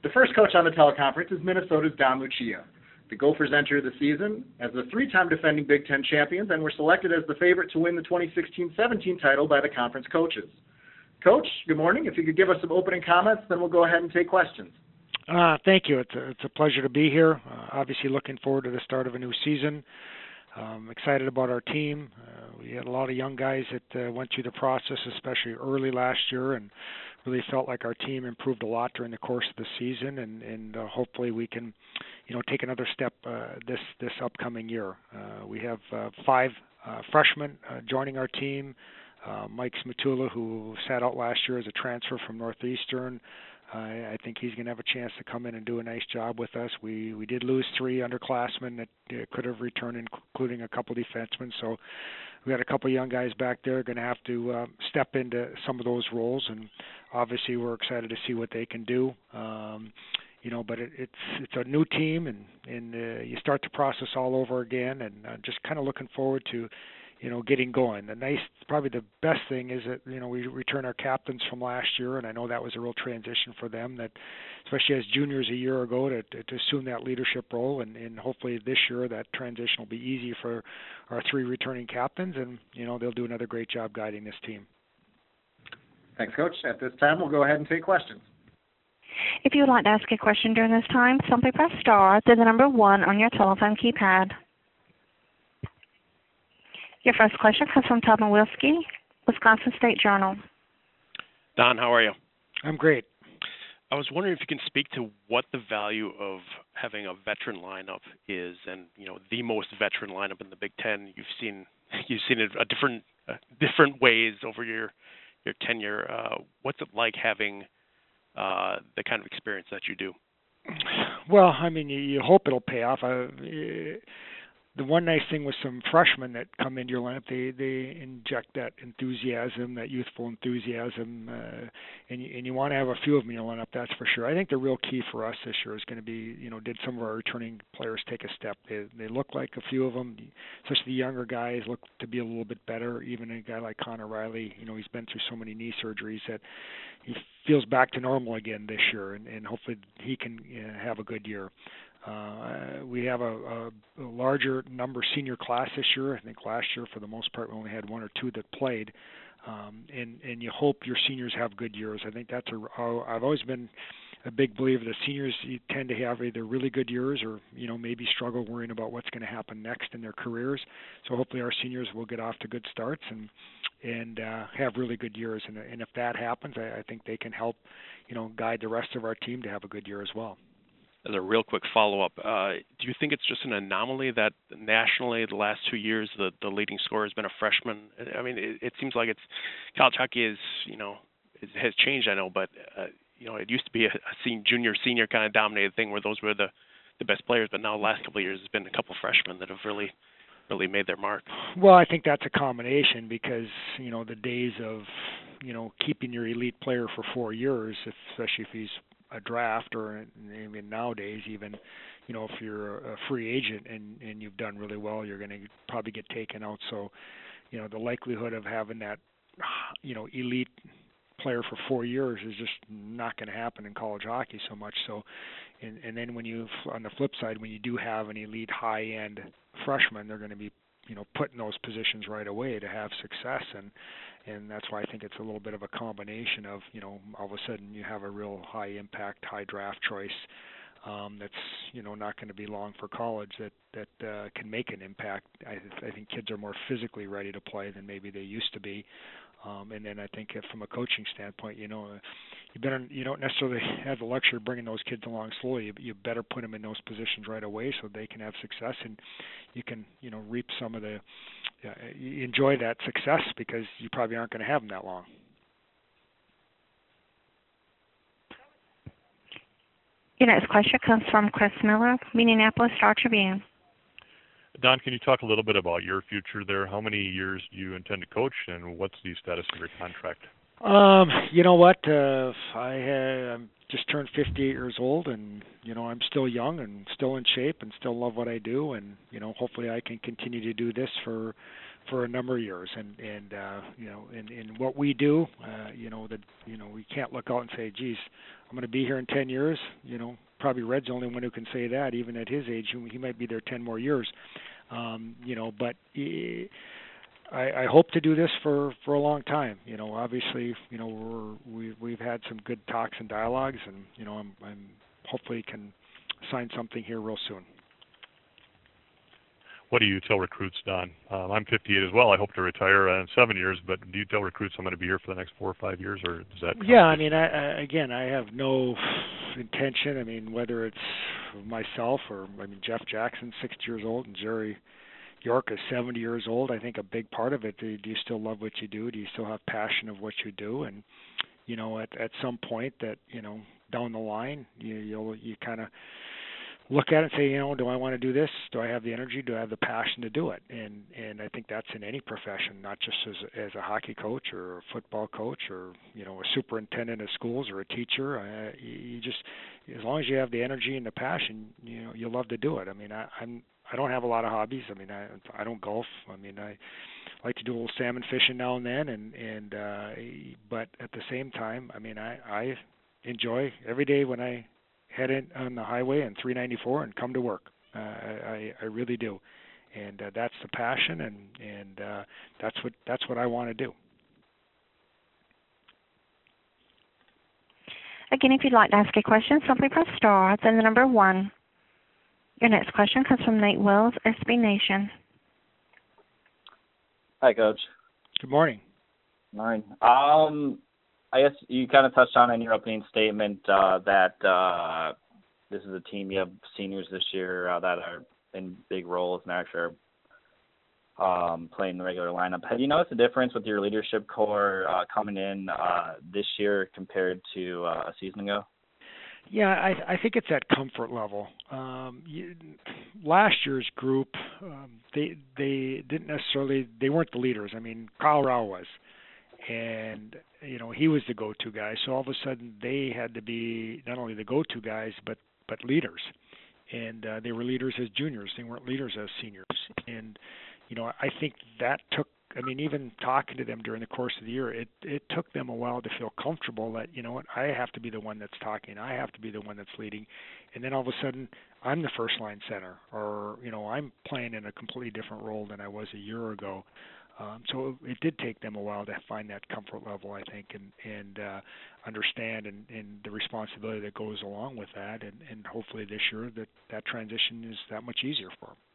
The first coach on the teleconference is Minnesota's Don Lucia. The Gophers enter the season as the three-time defending Big Ten champions and were selected as the favorite to win the 2016-17 title by the conference coaches. Coach, good morning. If you could give us some opening comments, then we'll go ahead and take questions. Thank you. It's a pleasure to be here. Obviously looking forward to the start of a new season. Excited about our team. We had a lot of young guys that went through the process, especially early last year, and really felt like our team improved a lot during the course of the season, and hopefully we can, take another step this upcoming year. We have 5 freshmen joining our team. Mike Smatula, who sat out last year as a transfer from Northeastern. I think he's going to have a chance to come in and do a nice job with us. We did lose 3 underclassmen that could have returned, including a couple defensemen. So we got a couple young guys back there going to have to step into some of those roles, and obviously we're excited to see what they can do. But it's a new team, and you start the process all over again, and just kind of looking forward to getting going. Probably the best thing is that, we return our captains from last year, and I know that was a real transition for them, that especially as juniors a year ago, to assume that leadership role, and hopefully this year that transition will be easy for our 3 returning captains, and, they'll do another great job guiding this team. Thanks, Coach. At this time, we'll go ahead and take questions. If you would like to ask a question during this time, simply press star, then the number 1 on your telephone keypad. Your first question comes from Tom Wilski, Wisconsin State Journal. Don, how are you? I'm great. I was wondering if you can speak to what the value of having a veteran lineup is, and the most veteran lineup in the Big Ten. You've seen it different ways over your tenure. What's it like having the kind of experience that you do? Well, you hope it'll pay off. The one nice thing with some freshmen that come into your lineup, they inject that enthusiasm, that youthful enthusiasm, and you want to have a few of them in your lineup, that's for sure. I think the real key for us this year is going to be, did some of our returning players take a step? They look like a few of them, especially the younger guys, look to be a little bit better. Even a guy like Connor Riley, he's been through so many knee surgeries that he feels back to normal again this year, and hopefully he can have a good year. We have a larger number senior class this year. I think last year, for the most part, we only had 1 or 2 that played. And you hope your seniors have good years. I think I've always been a big believer that seniors tend to have either really good years or, maybe struggle worrying about what's going to happen next in their careers. So hopefully our seniors will get off to good starts and have really good years. And if that happens, I think they can help, guide the rest of our team to have a good year as well. As a real quick follow-up, do you think it's just an anomaly that nationally the last 2 years the leading scorer has been a freshman? It seems like college hockey is, it has changed, I know, but, it used to be a junior-senior kind of dominated thing where those were the best players, but now the last couple of years there's been a couple freshmen that have really made their mark. Well, I think that's a combination because, the days of, keeping your elite player for 4 years, especially if he's a draft, or even nowadays, even if you're a free agent and you've done really well, you're going to probably get taken out. So the likelihood of having that elite player for 4 years is just not going to happen in college hockey so much. So and then on the flip side, when you do have an elite high-end freshman, they're going to be put in those positions right away to have success, and that's why I think it's a little bit of a combination of, all of a sudden you have a real high impact, high draft choice that's, not going to be long for college that can make an impact. I think kids are more physically ready to play than maybe they used to be. And then I think from a coaching standpoint, you don't necessarily have the luxury of bringing those kids along slowly. You better put them in those positions right away so they can have success, and you can, reap some of the, enjoy that success because you probably aren't going to have them that long. Your next question comes from Chris Miller, Minneapolis Star-Tribune. Don, can you talk a little bit about your future there? How many years do you intend to coach, and what's the status of your contract? You know what? I'm just turned 58 years old, and I'm still young and still in shape and still love what I do, and hopefully I can continue to do this for a number of years. And in what we do, we can't look out and say, geez, I'm going to be here in 10 years. Probably Red's the only one who can say that. Even at his age, he might be there 10 more years. But I hope to do this for a long time. Obviously, we've had some good talks and dialogues, and I'm hopefully can sign something here real soon. What do you tell recruits, Don? I'm 58 as well. I hope to retire in 7 years, but do you tell recruits I'm going to be here for the next 4 or 5 years, or is that? Yeah, I mean, I have no intention. I mean, whether it's myself or Jeff Jackson's 60 years old and Jerry York is 70 years old. I think a big part of it, do you still love what you do? Do you still have passion of what you do? And at some point that down the line, you kind of look at it and say, do I want to do this? Do I have the energy? Do I have the passion to do it? And I think that's in any profession, not just as a hockey coach or a football coach or a superintendent of schools or a teacher. You just, as long as you have the energy and the passion, you love to do it. I mean, I don't have a lot of hobbies. I mean, I don't golf. I mean, I like to do a little salmon fishing now and then, but at the same time, I mean, I enjoy every day when I head in on the highway and 394 and come to work. I really do, and that's the passion, and that's what I want to do. Again, if you'd like to ask a question, simply press star, then the number 1. Your next question comes from Nate Wells, SB Nation. Hi, Coach. Good morning. Morning. I guess you kind of touched on in your opening statement that this is a team, you have seniors this year that are in big roles and actually are playing the regular lineup. Have you noticed a difference with your leadership core coming in this year compared to a season ago? Yeah, I think it's that comfort level. Last year's group, they didn't necessarily, they weren't the leaders. I mean, Kyle Rao was, and he was the go-to guy. So all of a sudden, they had to be not only the go-to guys, but leaders. And they were leaders as juniors. They weren't leaders as seniors. And I think that took. I mean, even talking to them during the course of the year, it took them a while to feel comfortable that, I have to be the one that's talking. I have to be the one that's leading. And then all of a sudden, I'm the first line center, or, I'm playing in a completely different role than I was a year ago. So it did take them a while to find that comfort level, I think, and understand and the responsibility that goes along with that. And hopefully this year that transition is that much easier for them.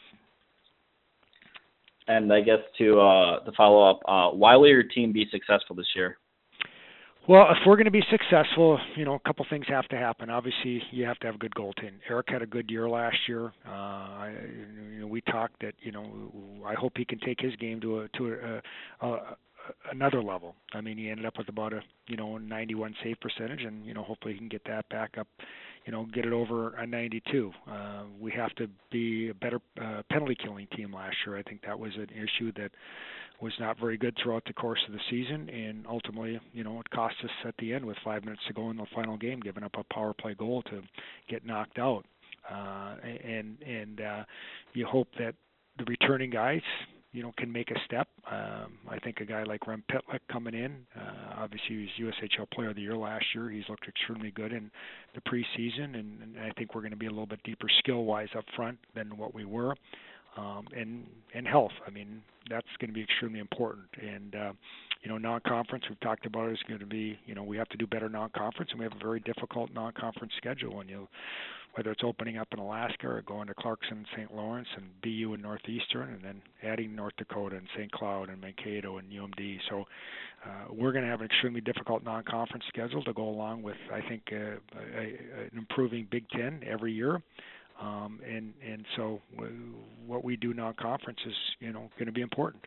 And I guess to follow up, why will your team be successful this year? Well, if we're going to be successful, a couple things have to happen. Obviously, you have to have good goaltending. Eric had a good year last year. We talked that I hope he can take his game to another level. I mean, he ended up with about a 91 save percentage, and hopefully he can get that back up. Get it over a 92. We have to be a better penalty killing team last year. I think that was an issue that was not very good throughout the course of the season, and ultimately, it cost us at the end with 5 minutes to go in the final game, giving up a power play goal to get knocked out. And you hope that the returning guys, can make a step. I think a guy like Rem Pitlick coming in, obviously he was USHL Player of the Year last year. He's looked extremely good in the preseason, and I think we're going to be a little bit deeper skill-wise up front than what we were. And health. I mean, that's going to be extremely important. And, non-conference, we've talked about, is going to be, we have to do better non-conference, and we have a very difficult non-conference schedule. And whether it's opening up in Alaska or going to Clarkson and St. Lawrence and BU and Northeastern, and then adding North Dakota and St. Cloud and Mankato and UMD. So we're going to have an extremely difficult non-conference schedule to go along with, I think, an improving Big Ten every year. And so what we do non-conference is, going to be important.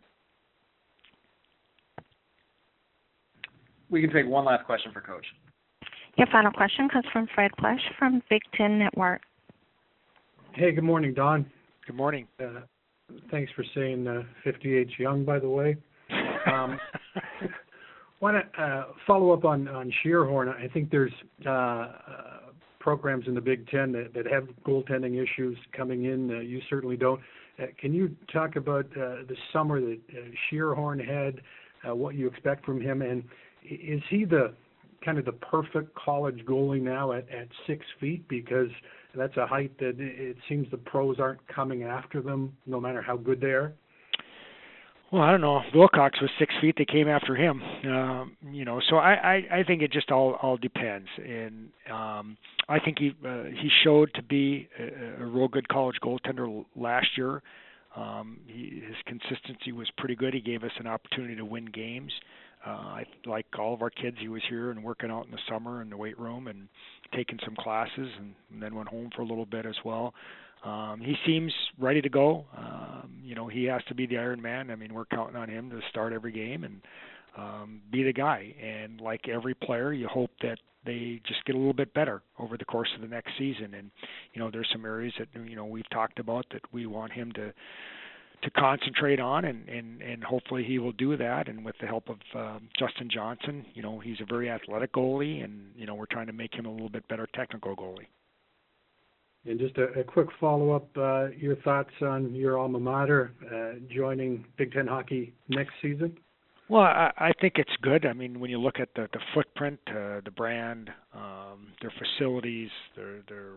We can take one last question for Coach. Your final question comes from Fred Plesh from Big Ten Network. Hey, good morning, Don. Good morning. Thanks for saying 58's young, by the way. Want to follow up on Scheerhorn. I think there's programs in the Big Ten that have goaltending issues coming in. You certainly don't. Can you talk about the summer that Scheerhorn had, what you expect from him, and is he the kind of the perfect college goalie now at 6 feet? Because that's a height that it seems the pros aren't coming after them, no matter how good they are. Well, I don't know. Wilcox was 6 feet. They came after him. So I think it just all depends. And I think he showed to be a real good college goaltender last year. His consistency was pretty good. He gave us an opportunity to win games. Like all of our kids, he was here and working out in the summer in the weight room and taking some classes, and then went home for a little bit as well. He seems ready to go. He has to be the Iron Man. I mean, we're counting on him to start every game and be the guy. And like every player, you hope that they just get a little bit better over the course of the next season. And, there's some areas that, we've talked about that we want him to concentrate on, and hopefully he will do that. And with the help of Justin Johnson, he's a very athletic goalie, and, we're trying to make him a little bit better technical goalie. And just a quick follow-up, your thoughts on your alma mater joining Big Ten hockey next season? Well, I think it's good. I mean, when you look at the footprint, the brand, their facilities, their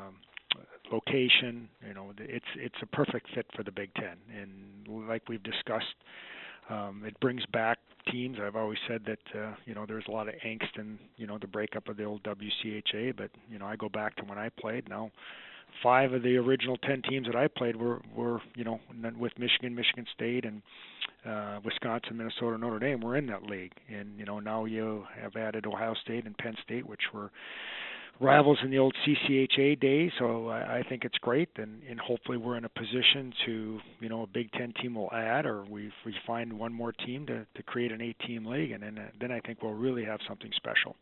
location, it's a perfect fit for the Big Ten. And like we've discussed, it brings back teams. I've always said that there's a lot of angst in the breakup of the old WCHA, but I go back to when I played. Now 5 of the original 10 teams that I played were with Michigan, Michigan State, and Wisconsin, Minnesota, Notre Dame were in that league. And now you have added Ohio State and Penn State, which were rivals in the old CCHA days. So I think it's great, and hopefully we're in a position to, a Big Ten team will add, or we find one more team to create an 8-team league, and then I think we'll really have something special.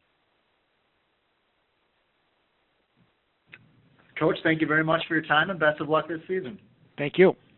Coach, thank you very much for your time, and best of luck this season. Thank you.